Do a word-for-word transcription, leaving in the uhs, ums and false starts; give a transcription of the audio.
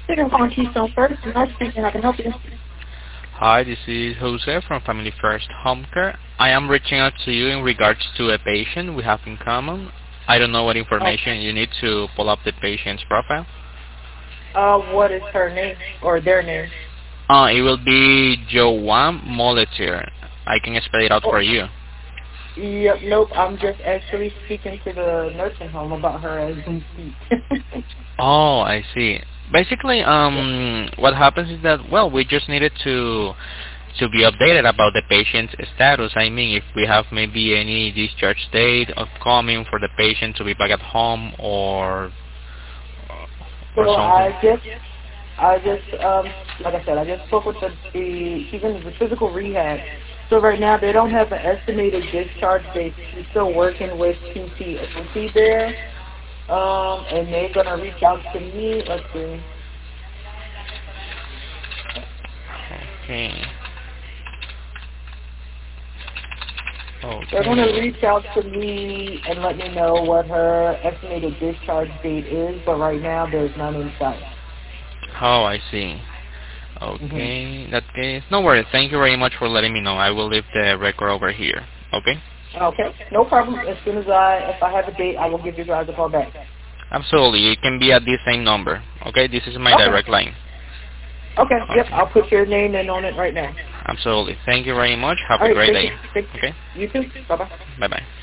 Thank you for calling Keystone First. I'm not speaking. I can help you. Hi, this is Jose from Family First Home Care. I am reaching out to you in regards to a patient we have in common. I don't know what Oh, information you need to pull up the patient's profile. uh, what is her name or their name? Uh, it will be Joanne Moletier. I can spell it out Oh, for you. yep. Nope. I'm just actually speaking to the nursing home about her as we speak. Oh, I see. Basically, Yep. um, what happens is that, well, we just needed to to be updated about the patient's status. I mean, if we have maybe any discharge date upcoming for the patient to be back at home or or So something. I just, I just, um, like I said, I just spoke with the, the she's in the physical rehab. So right now they don't have an estimated discharge date. She's still working with P T O T there. Um, and they're gonna reach out to me. Let's see. Okay. They're gonna Okay. reach out to me and let me know what her estimated discharge date is. But right now there's none in sight. Oh, I see. hmm Okay. In that case, no worries. Thank you very much for letting me know. I will leave the record over here. Okay. Okay, no problem. As soon as I, if I have a date, I will give you guys a call back. Absolutely. It can be at this same number. Okay. This is my Okay. direct line. Okay. Yep. Okay. I'll put your name in on it right now. Absolutely. Thank you very much. Have All a right. great Thank day. you. Thank Okay. you. You too. Bye bye. Bye bye.